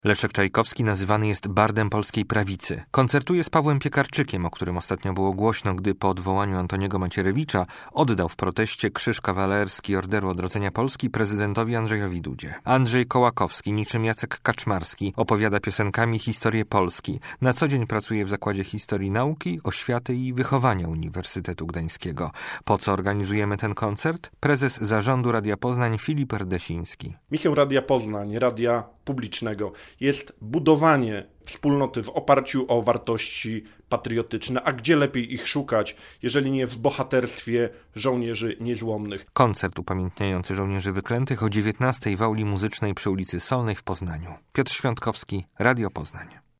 Leszek Czajkowski nazywany jest bardem polskiej prawicy. Koncertuje z Pawłem Piekarczykiem, o którym ostatnio było głośno, gdy po odwołaniu Antoniego Macierewicza oddał w proteście krzyż kawalerski Orderu Odrodzenia Polski prezydentowi Andrzejowi Dudzie. Andrzej Kołakowski, niczym Jacek Kaczmarski, opowiada piosenkami historię Polski. Na co dzień pracuje w Zakładzie Historii Nauki, Oświaty i Wychowania Uniwersytetu Gdańskiego. Po co organizujemy ten koncert? Prezes Zarządu Radia Poznań Filip Rdesiński. Misją Radia Poznań, radia publicznego, jest budowanie wspólnoty w oparciu o wartości patriotyczne. A gdzie lepiej ich szukać, jeżeli nie w bohaterstwie żołnierzy niezłomnych? Koncert upamiętniający żołnierzy wyklętych o 19:00 w auli muzycznej przy ulicy Solnej w Poznaniu. Piotr Świątkowski, Radio Poznań.